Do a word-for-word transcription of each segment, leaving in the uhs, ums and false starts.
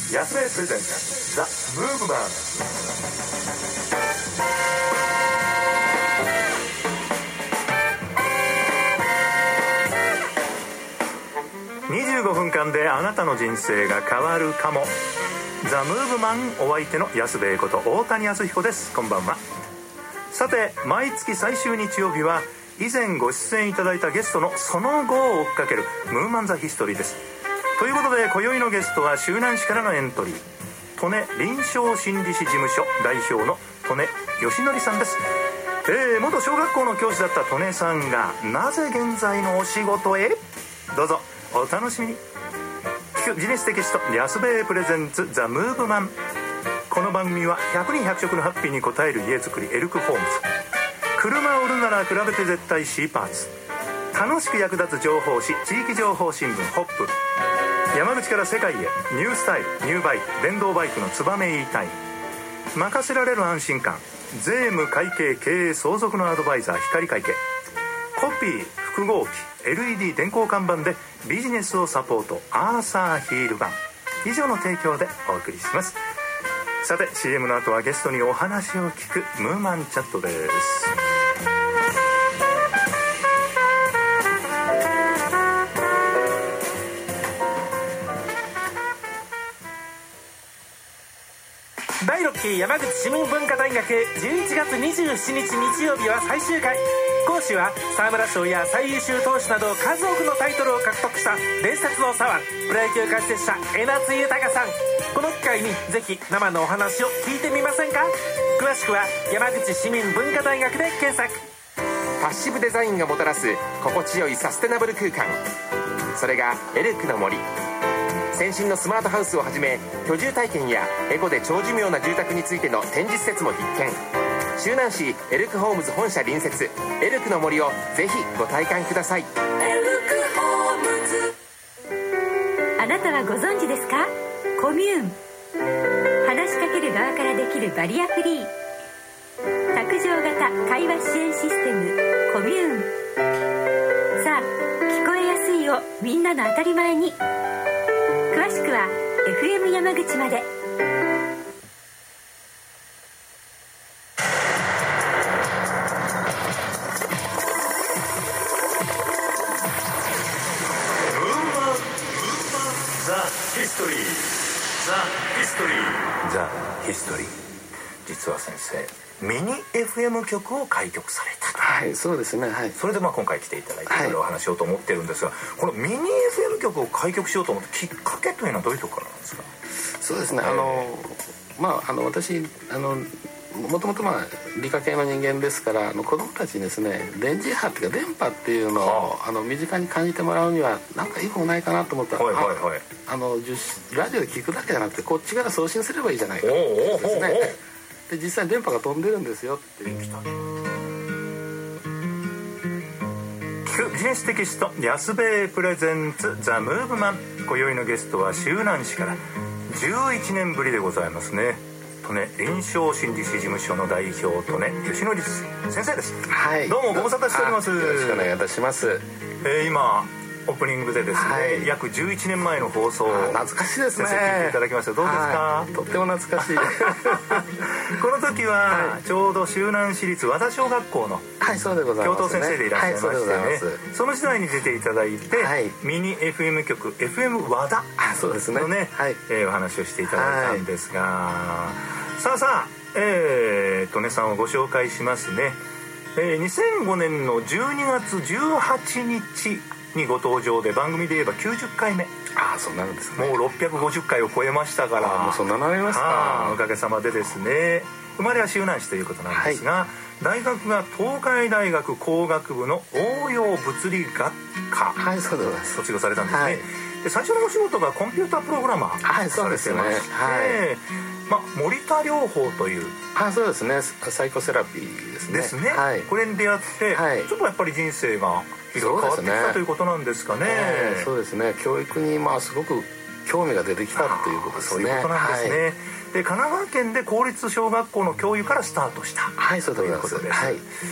安江プレゼンツザ・ムーブマン。にじゅうごふんかんであなたの人生が変わるかも。ザ・ムーブマン、お相手の安部英子と大谷康彦です。こんばんは。さて、毎月最終日曜日は以前ご出演いただいたゲストのその後を追っかけるムーマンザヒストリーです。ということで、今宵のゲストは周南市からのエントリー、利根臨床心理士事務所代表の利根義則さんです。えー、元小学校の教師だった利根さんがなぜ現在のお仕事へ、どうぞお楽しみに。聞くビジネステキスト安部英プレゼンツザ・ムーブマン。この番組はひゃくにんひゃく食のハッピーに応える家づくりエルクホームズ、車を売るなら比べて絶対 C パーツ、楽しく役立つ情報誌地域情報新聞ホップ、山口から世界へニュースタイルニューバイク電動バイクのツバメ E タイム、任せられる安心感税務会計経営相続のアドバイザー光会計、コピー複合機 エルイーディー 電光看板でビジネスをサポートアーサーヒール版、以上の提供でお送りします。さて シーエム の後はゲストにお話を聞くムーマンチャットです。 だいろっき山口市民文化大学じゅういちがつにじゅうしちにち日曜日は最終回。講師は沢村賞や最優秀投手など数多くのタイトルを獲得した伝説の左腕、プロ野球解説者江夏豊さん。この機会にぜひ生のお話を聞いてみませんか。詳しくは山口市民文化大学で検索。 パッシブデザインがもたらす心地よいサステナブル空間、それがエルクの森。先進のスマートハウスをはじめ、居住体験やエコで長寿命な住宅についての展示施設も必見。周南市エルクホームズ本社隣接エルクの森をぜひご体感ください。エルクホームズ。 あなたはご存知ですか？コミューン、話しかける側からできるバリアフリー卓上型会話支援システムコミューン。さあ、聞こえやすいをみんなの当たり前に。詳しくは エフエム 山口まで。 ザ・ヒストリー。実は先生、ミニ エフエム 局を開局されたと。 はい、そうですね、はい、 それでまあ今回来ていただいていろいろお話しようと思ってるんですが、はい、このミニ エフエム 局を開局しようと思ったきっかけというのはどういうところからなんですか？ そうですね、あのまああの私あのもともとまあ理科系の人間ですから、あの子どもたちにですね、電磁波っていうか電波っていうのを、はあ、あの身近に感じてもらうには何かいい方ないかなと思ったら、はいはいはい、あのラジオで聞くだけじゃなくてこっちから送信すればいいじゃないかとですね。で実際に電波が飛んでるんですよっていう。聞くビジネステキスト安部英プレゼンツザ・ムーブマン。今宵のゲストは周南市からじゅういちねんぶりでございますね、利根臨床心理士事務所の代表利根義則先生です。 はい、 どうもご無沙汰しております。 よろしくお願いいたします。 えー、今オープニングでですね、はい、約じゅういちねんまえの放送を懐かしいですね、 先生聞いていただきました。どうですか？ はい、とっても懐かしいこの時はちょうど周南市立和田小学校の教頭先生でいらっしゃいましてね、はい、そ, その時代に出ていただいて、はい、ミニ エフエム 局 エフエム 和田のね、はい、えー、お話をしていただいたんですが、はい、さあさあ、えー、利根さんをご紹介しますね。えー、にせんごねんのじゅうにがつじゅうはちにちにご登場で、番組で言えばきゅうじゅっかいめ。 ああ、そうなんですね。 もうろっぴゃくごじゅっかいを超えましたから。 もうそんななりましたか。 おかげさまでですね。生まれは周南市ということなんですが、はい、大学が東海大学工学部の応用物理学科、 はい、そうでございます。 卒業されたんですね。はい、で最初のお仕事がコンピュータープログラマー、 はい、そうですよね。はい、 まあ、森田療法という、 あ、そうですね、サイコセラピーですね。 ですね、 はい、 これに出会って、はい、ちょっとやっぱり人生がいろいろ変わってきたということなんですかね。 えー、そうですね、教育にまあすごく興味が出てきたということですね。 そういうことなんですね。はい、で神奈川県で公立小学校の教諭からスタートした、 はい、そうでございます。 ということです。 はい、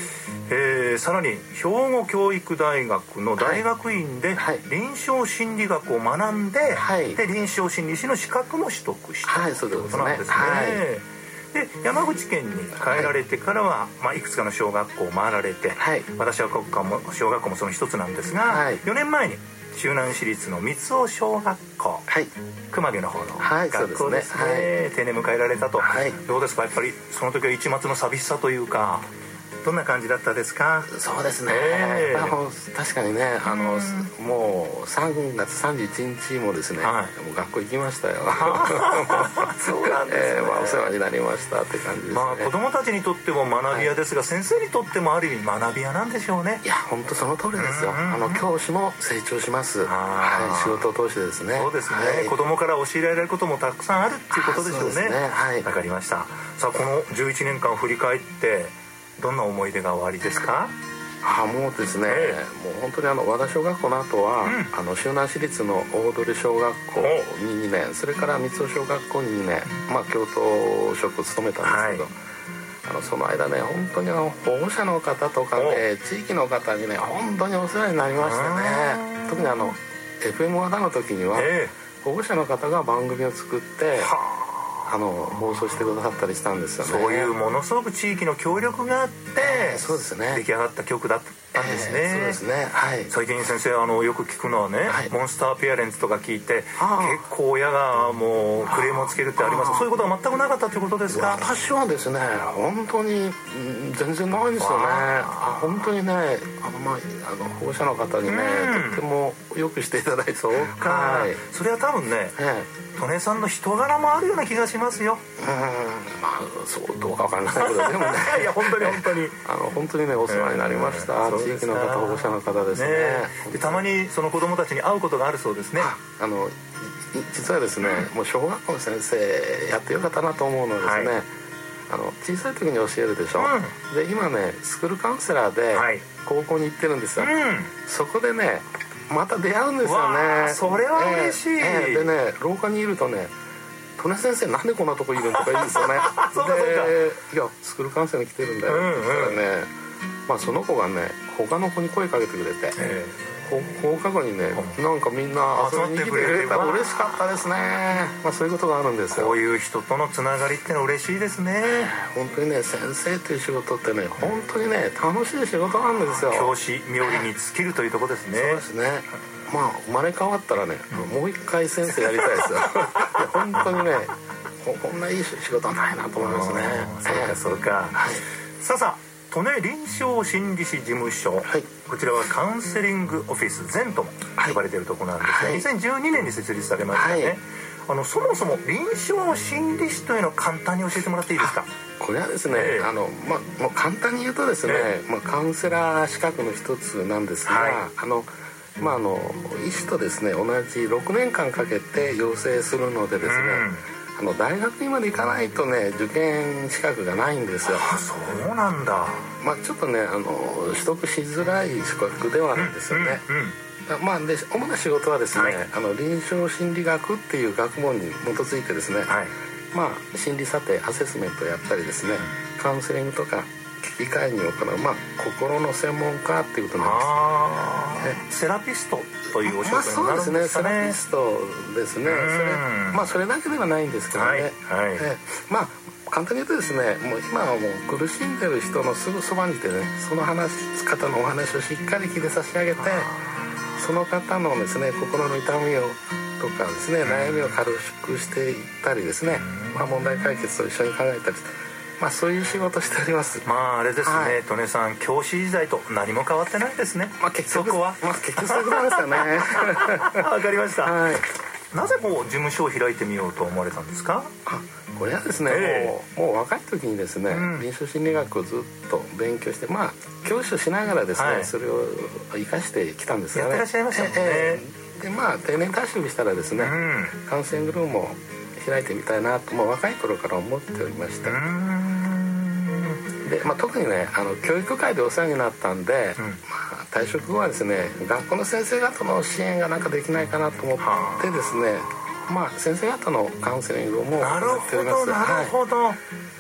えー、さらに兵庫教育大学の大学院で臨床心理学を学んで、はい、で臨床心理士の資格も取得したということなんですね。で山口県に帰られてからは、はいまあ、いくつかの小学校を回られて、はい、私は国家も小学校もその一つなんですが、はい、よねんまえに周南市立の三尾小学校、はい、熊毛の方の学校ですね、はい、定年迎えられたと、はい、どうですかやっぱりその時は一抹の寂しさというかどんな感じだったですか？ そうですね、えー、まあ、確かにねあの、うん、もうさんがつさんじゅういちにちもですね、はい、もう学校行きましたよそうなんですね、 えーまあ、お世話になりましたって感じですね。 まあ、子供たちにとっても学び屋ですが、はい、先生にとってもある意味学び屋なんでしょうね。 いや本当その通りですよ。あの教師も成長します、はい、仕事を通してですね。 そうですね、はい、子供から教えられることもたくさんあるっていうことでしょうね。そうですね、はい、分かりました。さあこのじゅういちねんかんを振り返ってどんな思い出がおありですか？ あもうですね、えー、もう本当にあの和田小学校の後は、うん、あの周南市立の大通小学校ににねん、それから三尾小学校ににねん、まあ、教頭職を務めたんですけど、はい、あのその間ね本当にあの保護者の方とかね地域の方にね本当にお世話になりましてね。特にあの エフエム 和田の時には、えー、保護者の方が番組を作ってあの放送してくださったりしたんですよね。 そういうものすごく地域の協力があって、 えー、そうですね、 出来上がった曲だったんですね、 えー、そうですね、はい、 最近先生あのよく聞くのはね、はい、モンスターペアレンツとか聞いて結構親がもうクレームをつけるってあります。そういうことは全くなかったということですか？ 私はですね本当に全然ないんですよね。あ本当にねあの、まあ、あの保護者の方にねとってもよくしていただいて。 そうか、はい、それは多分ね、ええ、利根さんの人柄もあるような気がしますよ。 うんまあそうどうかわからないけどでもねいや本当に本当にあの本当にねお世話になりました、えー、地域の方保護者の方ですね。 ねでたまにその子供たちに会うことがあるそうですね。 ああの実はですね、うん、もう小学校の先生やってよかったなと思うのはですね、はい、あの小さい時に教えるでしょ、うん、で今ねスクールカウンセラーで高校に行ってるんですよ、はい、そこでねまた出会うんですよね。 それは嬉しい、えーえー、でね廊下にいるとね利根先生なんでこんなとこいるんとか言うんですよねそうかそうか。 でいやスクールカウンセラーに来てるんだよって言ったらね、うんうん、まあその子がね他の子に声かけてくれて、えー、放課後にねなんかみんな遊びに来てくれたら嬉しかったですね。まあそういうことがあるんですよ。 こういう人とのつながりってのは嬉しいですね。 本当にね先生という仕事ってね本当にね楽しい仕事なんですよ。 教師冥利に尽きるというところですね。 そうですね。まあ生まれ変わったらね、うん、もう一回先生やりたいですよ本当にねこんないい仕事はないなと思いますね。 そうかそうか、はい、さあさあ利根臨床心理士事務所、はい、こちらはカウンセリングオフィスゼンとも呼ばれているところなんですが、はい、にせんじゅうにねんに設立されましたね、はい、あのそもそも臨床心理士というのを簡単に教えてもらっていいですか？ これはですね、えー、あのまあもう簡単に言うとですね、えーまあ、カウンセラー資格の一つなんですが、はい、あのまあ、あの医師とですね同じろくねんかんかけて養成するのでですね、うん、あの大学院まで行かないとね受験資格がないんですよ。 あそうなんだ。 まあちょっとねあの取得しづらい資格ではあるんですよね、うんうんうん、まあで主な仕事はですね、はい、あの臨床心理学っていう学問に基づいてですね、はい、まあ心理査定アセスメントをやったりですね、カウンセリングとか機会に行う、まあ、心の専門家っていうことなんです。 セラピストというお仕事になるんですかね。まあ、そうですね、セラピストですね。それ、まあ、それだけではないんですけどね、はいはい、えまあ簡単に言うとですねもう今はもう苦しんでる人のすぐそばにいてねその話方のお話をしっかり聞いて差し上げてその方のですね心の痛みをとかですね悩みを軽くしていったりですね、まあ、問題解決と一緒に考えたりまあそういう仕事しております。 まああれですね、はい、利根さん教師時代と何も変わってないですね。 まあ結局そこは、 まあ、結局そういうことなんですよねわかりました、 はい、 なぜこう事務所を開いてみようと思われたんですか？ あこれはですね、えー、もうもう若い時にですね、うん、臨床心理学をずっと勉強してまあ教師をしながらですね、はい、それを生かしてきたんですよね。 やってらっしゃいましたもんね、 えー、でまあ定年退職したらですね、うん、カウンセリングルームを開いてみたいなともう若い頃から思っておりました。で、まあ、特にねあの教育界でお世話になったんで、うんまあ、退職後はですね学校の先生方の支援がなんかできないかなと思ってですねまあ先生方のカウンセリングもやっております。なるほどなるほど、はい、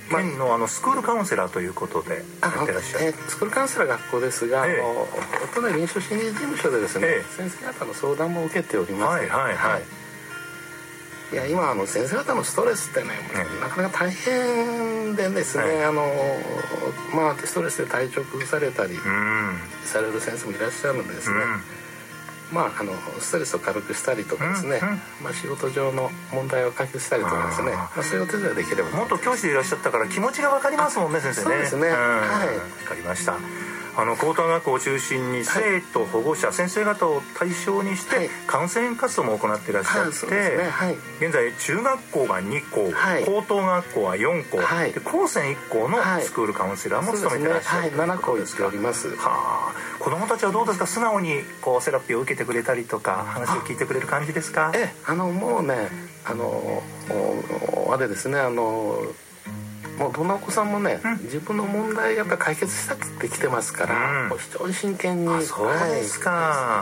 県のあのスクールカウンセラーということでやってらっしゃる、 えー、スクールカウンセラー学校ですが、えー、あの都内臨床心理事務所でですね、えー、先生方の相談も受けております。はいはいはい、はい、いや今あの先生方のストレスってね、うん、なかなか大変でですね、はい、あのまあストレスで体調崩されたりされる先生もいらっしゃるんですね、うん、まああのストレスを軽くしたりとかですね、うんうん、まあ、仕事上の問題を解決したりとかですね、まあ、そういうお手伝いできれば。 元教師でいらっしゃったから気持ちが分かりますもんね、先生ね。 そうですね、うん、はい、 分かりました。あの高等学校を中心に生徒、保護者、はい、先生方を対象にしてカウンセリング活動も行っていらっしゃって、はいね、はい、現在中学校がにこう、はい、高等学校はよんこう、はい、で高専いっこうのスクールカウンセラーも務めていらっしゃる、はい、 ね、はい、ななこう行っております。 はあ、子どもたちはどうですか、素直にこうセラピーを受けてくれたりとか話を聞いてくれる感じですか？ えあのもうね、あのあれですね、あのもうどんなお子さんもね、うん、自分の問題やっぱり解決したくて来てますから、うん、非常に真剣に。あ、 そうですか、はい、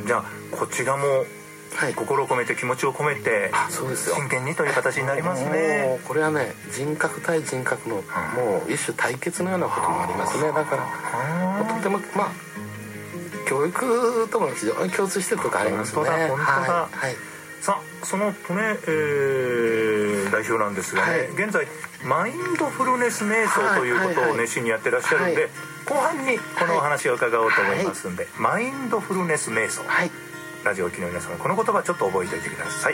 じゃあこちらも心を込めて気持ちを込めて真剣にという形になりますね。 もうこれはね、人格対人格のもう一種対決のようなこともありますね。だからとてもまあ教育とも非常に共通してるところありますね。 本当だ本当だ、はいはい、さあその利根、えー、代表なんですがね、はい、現在マインドフルネス瞑想ということを熱心にやってらっしゃるんで、はいはいはい、後半にこのお話を伺おうと思いますんで、はい、マインドフルネス瞑想、はい、ラジオを聴きの皆様、この言葉ちょっと覚えておいてください。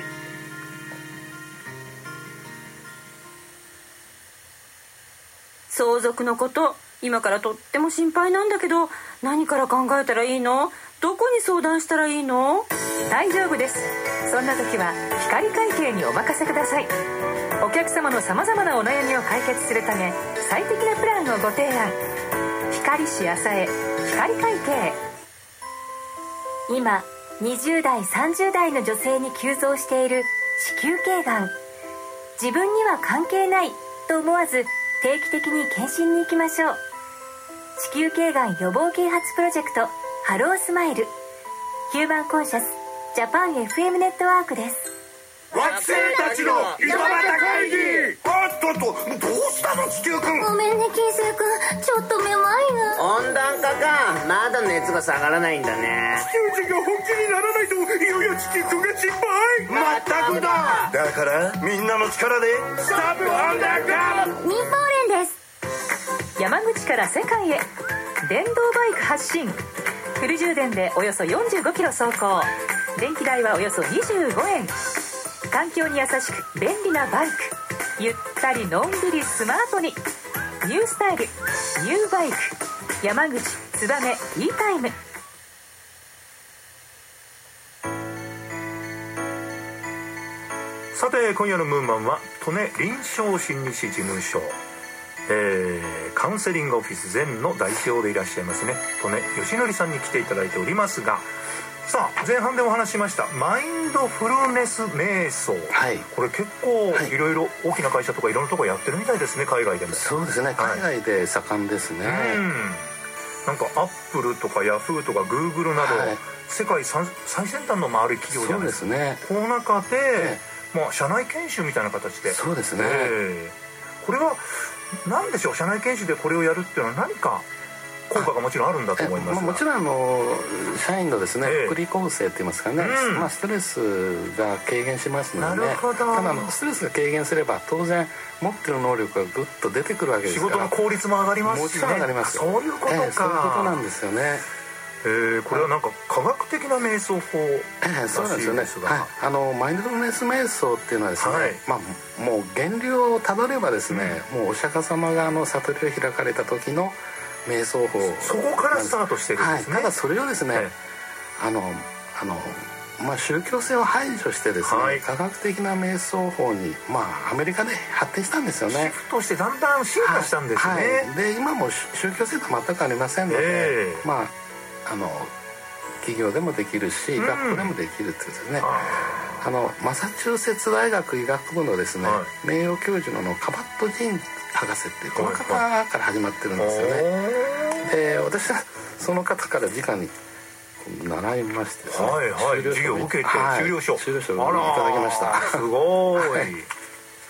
相続のこと、今からとっても心配なんだけど、何から考えたらいいの？どこに相談したらいいの？大丈夫です。そんな時は光会計にお任せください。お客様のさまざまなお悩みを解決するため、最適なプランをご提案。光市朝江光会計。今にじゅう代さんじゅう代の女性に急増している子宮頸がん。自分には関係ないと思わず定期的に検診に行きましょう。子宮頸がん予防啓発プロジェクトハロースマイル、ヒューマンコンシャスジャパン エフエム ネットワークです。 惑星たちの井戸端会議。あっとっと、どうしたの地球くん。 ごめんね金星くん、ちょっとめまいが。 温暖化か、まだ熱が下がらないんだね。 地球人が本気にならないといよいよ地球くんが心配。まったくだ。だからみんなの力でストップ温暖化。 民放連です。 山口から世界へ電動バイク発進。フル充電でおよそよんじゅうごキロ走行、電気代はおよそにじゅうごえん。環境に優しく便利なバイク、ゆったりのんびりスマートに。ニュースタイルニューバイク、山口つばめ E タイム。 さて今夜のムーンマンは利根臨床心理士事務所、えー、カウンセリングオフィスゼンの代表でいらっしゃいますね、利根義則さんに来ていただいておりますが、さあ前半でお話ししましたマインドフルネス瞑想、はい、これ結構いろいろ大きな会社とかいろんなところやってるみたいですね、海外でも。 そうですね、海外で盛んですね、はい、うん、 なんかアップルとかヤフーとかグーグルなど、はい、世界最先端の回る企業じゃないですか。 そうですね、 この中で、ね、まあ、社内研修みたいな形で。 そうですね、えー、これは何でしょう、社内研修でこれをやるっていうのは何か効果がもちろんあるんだと思いますが、 もちろんあの社員のですね、えー、福利厚生って言いますかね、うん、まあ、ストレスが軽減しますので、ね、 なるほど。 ただストレスが軽減すれば当然持ってる能力がぐっと出てくるわけですから、 仕事の効率も上がりますし、ね、 もちろん上がります。 そういうことか、えー、 そういうことなんですよね。 えー、これはなんか科学的な瞑想法らしいですが、えー、そうなんですよね、はい、 あのマインドフルネス瞑想っていうのはですね、はい、まあ、もう源流をたどればですね、うん、もうお釈迦様があの悟りを開かれた時の瞑想法、 そこからスタートしてるんですね、 はい、ただそれをですね、はい、あのあのまあ、宗教性を排除してですね、はい、科学的な瞑想法に、まあ、アメリカで発展したんですよね。 シフトしてだんだん進化したんですね、はいはい、 で今も宗教性と全くありませんので、えー、まああの企業でもできるし、うん、学校でもできるってですね、あのマサチューセッツ大学医学部のですね、はい、名誉教授のカバット・ジン博士っていうこの方から始まってるんですよね、はい、で私はその方から直に習いましてですね、 はいはい、授業を受けて、はい、修了書修了書をいただきました。 すごい、はい、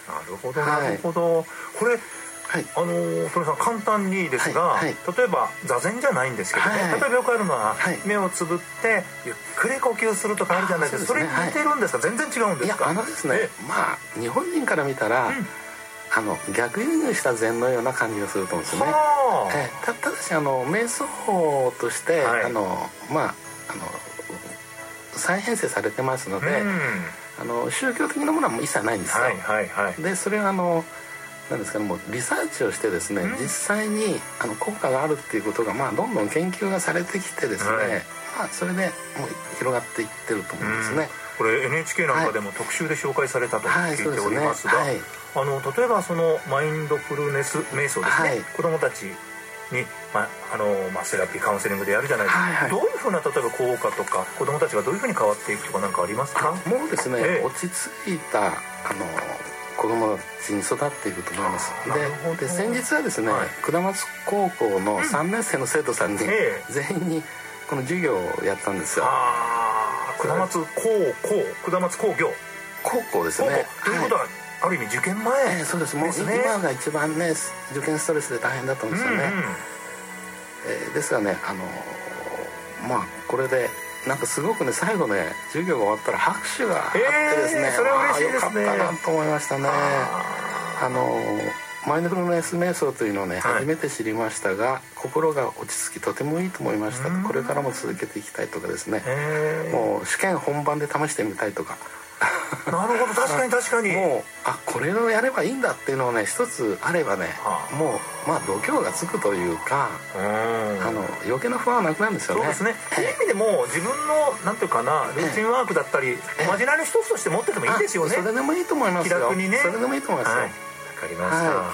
なるほどなるほど、はい、これはい、あのー、鳥さん簡単にですが、はいはい、例えば座禅じゃないんですけどね、はいはい、例えばよくあるのは、はい、目をつぶってゆっくり呼吸するとかあるじゃないですか。 そ, です、ね、それ似てるんですか、はい、全然違うんですか。 いやあのですね、まあ日本人から見たら、うん、あの逆輸入した禅のような感じがすると思うんですよね。えー、た, ただしあの瞑想法として、はい、あのまああの再編成されてますので、うん、あの宗教的なものはもう一切ないんですよ。はいはいはい、でそれはあのなんですかね、もうリサーチをしてですね、うん、実際にあの効果があるっていうことが、まあ、どんどん研究がされてきてですね、はい、まあ、それでもう広がっていってると思うんですね。うん、これ エヌエイチケー なんかでも特集で紹介されたと聞いておりますが、はいはい、あの例えばそのマインドフルネス瞑想ですね、はい、子どもたちに、まあのまあ、セラピーカウンセリングでやるじゃないですか、はいはい、どういうふうな例えば効果とか子どもたちがどういうふうに変わっていくとか何かありますか。 もうですね、ええ、落ち着いたあの子供たちに育っていくと思います。で, で先日はですね、はい、下松高校のさんねん生の生徒さんに、うん、全員にこの授業をやったんですよ。 あ、下松高校、下松工業高校ですね。 ということは、はい、ある意味受験前、 えー、そうです。もう今が一番ね受験ストレスで大変だと思うんですよね。うんうん、えー、ですがね、あのー、まあこれでなんかすごくね最後ね授業が終わったら拍手があってですね、えー、 それは嬉しいですね。よかったなと思いましたね。あのマインドフルネス瞑想というのをね、はい、初めて知りましたが心が落ち着きとてもいいと思いました。これからも続けていきたいとかですね、もう試験本番で試してみたいとかなるほど、確かに確かにもうあこれをやればいいんだっていうのをね一つあればね、はあ、もうまあ度胸がつくというか、うん、あの余計な不安はなくなるんですよね。 そうですね。という意味でも自分のなんていうかなルーチンワークだったり、おまじないの一つとして持っててもいいですよね。 それでもいいと思いますよ。 気楽にね。 それでもいいと思いますよ。 はい、わかりました。はい、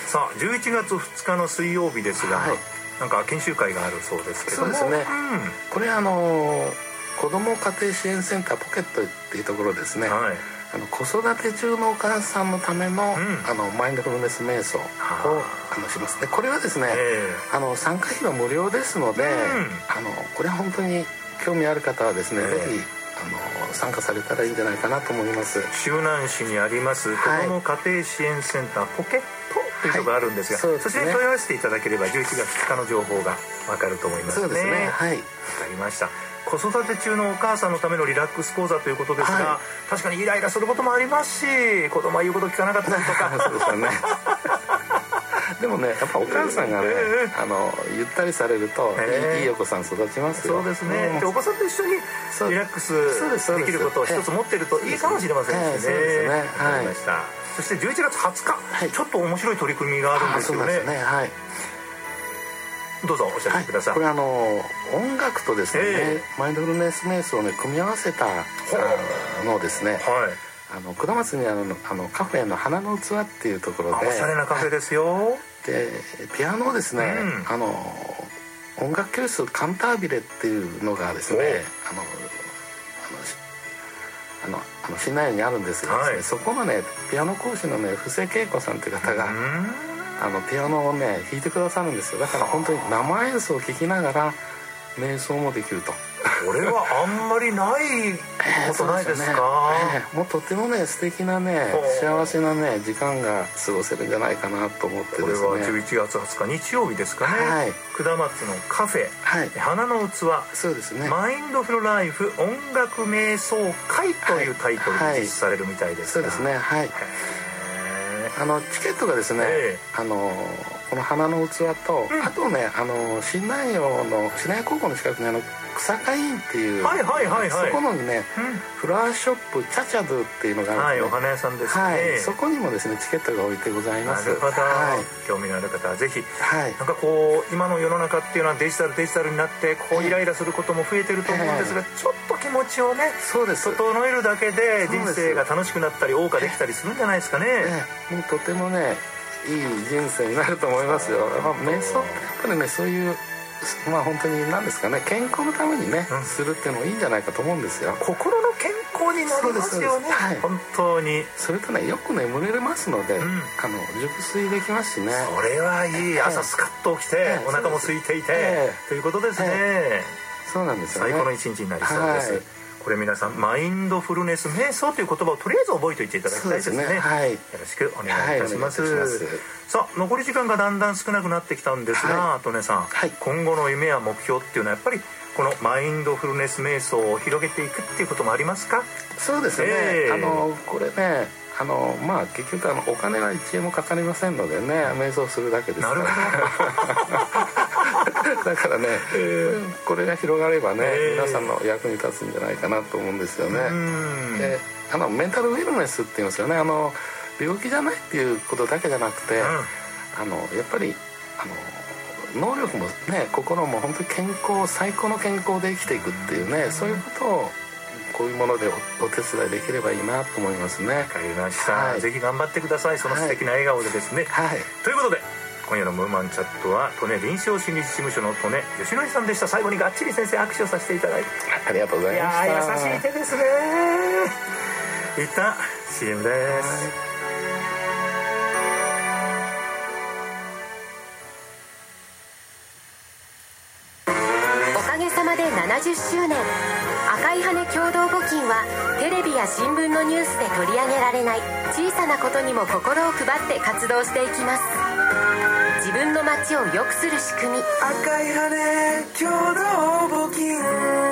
さあじゅういちがつふつかの水曜日ですが、はい、なんか研修会があるそうですけども。 そうですね。うん、これあの子ども家庭支援センターポケットっていうところですね。はい、あの子育て中のお母さんのための、うん、あのマインドフルネス瞑想をあのします。でこれはですね、えー、あの参加費は無料ですので、うん、あのこれは本当に興味ある方はですね、えー、ぜひあの参加されたらいいんじゃないかなと思います。 周南市にあります子ども家庭支援センターポケットというのがあるんですが、はい、 そ, す、ね、そちらに問い合わせていただければじゅういちがつふつかの情報がわかると思いますね。 そうですね、はい、わかりました。子育て中のお母さんのためのリラックス講座ということですが、はい、確かにイライラすることもありますし、子供は言うこと聞かなかったりとかそうですよねでもねやっぱお母さんがね、えー、あのゆったりされると、えー、いい, いいお子さん育ちますよ。 そうですね、うん、でお子さんと一緒にリラックスできることを一つ持ってるといいかもしれませんしね。えー、そうですね、はい、わかりました。そしてじゅういちがつはつか、はい、ちょっと面白い取り組みがあるんですよね。そうですね、はい、どうぞおっしゃってください。 はい、これあの音楽とですね、えー、マインドフルネス瞑想をね組み合わせたのをですね、はい、あの下松にあるあのカフェの花の器っていうところで、 おしゃれなカフェですよ。はい、 でピアノをですね、うん、あの音楽教室カンタービレっていうのがですね、あのあのあの市内にあるんですがですね、はい、そこのねピアノ講師のね布施恵子さんという方が、うん、あのピアノをね弾いてくださるんですよ。だから本当に生演奏を聴きながら瞑想もできると。 これはあんまりないことないですか？ えーねえー、もうとてもね素敵なね幸せなね時間が過ごせるんじゃないかなと思ってですね。 これはじゅういちがつはつか日曜日ですかね、はい、下松のカフェ、はい、花の器、 そうですね、 マインドフルライフ音楽瞑想会というタイトルで実施されるみたいですが、 はいはい、そうですね、はい、あのチケットがですね、えー、あのこの花の器と、うん、あとねあの新南陽の新南陽高校の近くにあの草加院っていう、はいはいはいはい、そこのにね、うん、フラワーショップチャチャドゥっていうのがあるんですね、はい、お花屋さんですね、 はい、そこにもですねチケットが置いてございます。 なるほど、はい、興味のある方はぜひ、はい、なんかこう今の世の中っていうのはデジタルデジタルになってこうイライラすることも増えてると思うんですが、えー、ちょっと気持ちをねそうです整えるだけで人生が楽しくなったり謳歌できたりするんじゃないですかね。 えー、もうとてもねいい人生になると思いますよ。まあ、瞑想ってやっぱりねそういうまあ本当に何ですかね健康のためにね、うん、するっていうのもいいんじゃないかと思うんですよ。 心の健康になりますよね、はい、本当に。 それとねよく眠れますので、うん、あの熟睡できますしね。 それはいい、朝スカッと起きて、えー、お腹も空いていて、えー、ということですね、えー、 そうなんですよね。 最高の一日になりそうです、はい、 これ皆さんマインドフルネス瞑想という言葉をとりあえず覚えておいていただきたいですね。 そうですね、はい、 よろしくお願いいたします。はい、お願いいたします。さあ残り時間がだんだん少なくなってきたんですが、はい、トネさん、はい、今後の夢や目標っていうのはやっぱりこのマインドフルネス瞑想を広げていくっていうこともありますか？ そうですね、えー、あのこれねあのまあ結局あのお金はいちえんもかかりませんのでね、瞑想するだけですから。なるほどだからね、えー、これが広がればね、えー、皆さんの役に立つんじゃないかなと思うんですよね。であのメンタルウェルネスっていうんですよね。あの病気じゃないっていうことだけじゃなくて、うん、あのやっぱりあの能力もね心も本当に健康最高の健康で生きていくっていうね、そういうことをこういうもので お, お手伝いできればいいなと思いますね。わかりました、はい、ぜひ頑張ってください。その素敵な笑顔でですね、はい、ということで今夜のムーマンチャットは利根臨床心理事務所の利根義則さんでした。最後にがっちり先生握手をさせていただいてありがとうございました。 いや優しい手ですね。一旦 シーエム です。 おかげさまでななじゅっしゅうねん、赤い羽共同募金はテレビや新聞のニュースで取り上げられない小さなことにも心を配って活動していきます。自分の街を良くする仕組み、 赤い羽共同募金。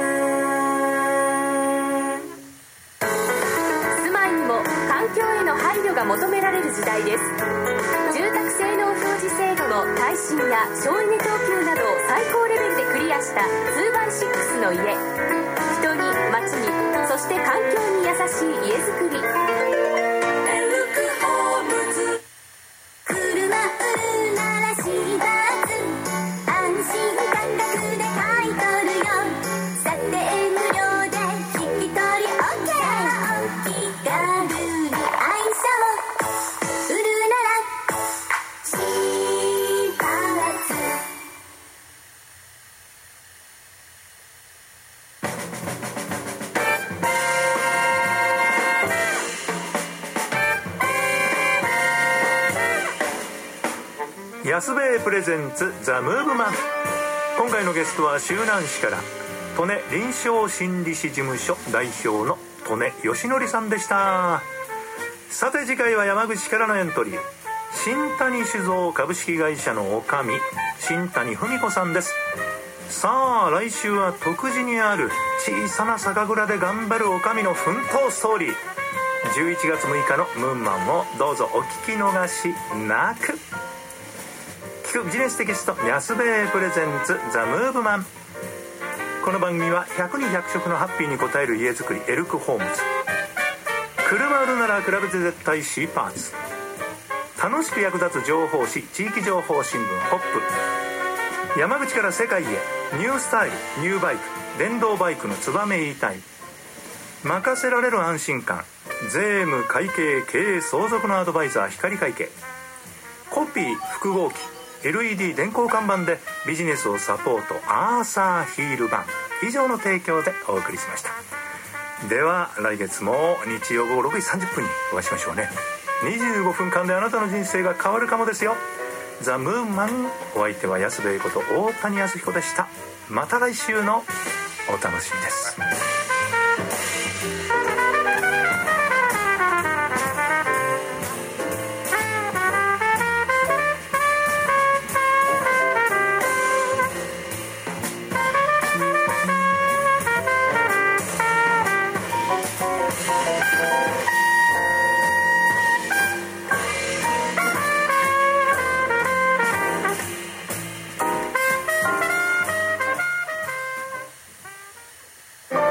住まいにも環境への配慮が求められる時代です。住宅性能表示制度の耐震や省エネ等級などを最高レベルでクリアした ツーバイシックス の家、人に街にそして環境に優しい家づくり。 安兵衛プレゼンツザ・ムーブマン。今回のゲストは周南市から利根臨床心理士事務所代表の利根義則さんでした。さて次回は山口からのエントリー、新谷酒造株式会社の女将新谷文子さんです。さあ来週は徳地にある小さな酒蔵で頑張る女将の奮闘ストーリー。じゅういちがつむいかのムーンマンをどうぞお聞き逃しなく。聞くビジネステキスト安兵衛プレゼンツザ・ムーブマン。この番組はひゃくにひゃく食のハッピーに応える家づくりエルクホームズ、車売るなら比べて絶対 C パーツ、楽しく役立つ情報誌地域情報新聞ホップ、山口から世界へニュースタイルニューバイク電動バイクのツバメ言いたい、任せられる安心感税務会計経営相続のアドバイザー光会計、コピー複合機 エルイーディー 電光看板でビジネスをサポートアーサーヒール版以上の提供でお送りしました。では来月も日曜午後ろくじさんじゅっぷんにお会いしましょうね。にじゅうごふんかんであなたの人生が変わるかもですよ。ザ・ムーンマン、お相手は安兵衛こと大谷康彦でした。また来週のお楽しみです。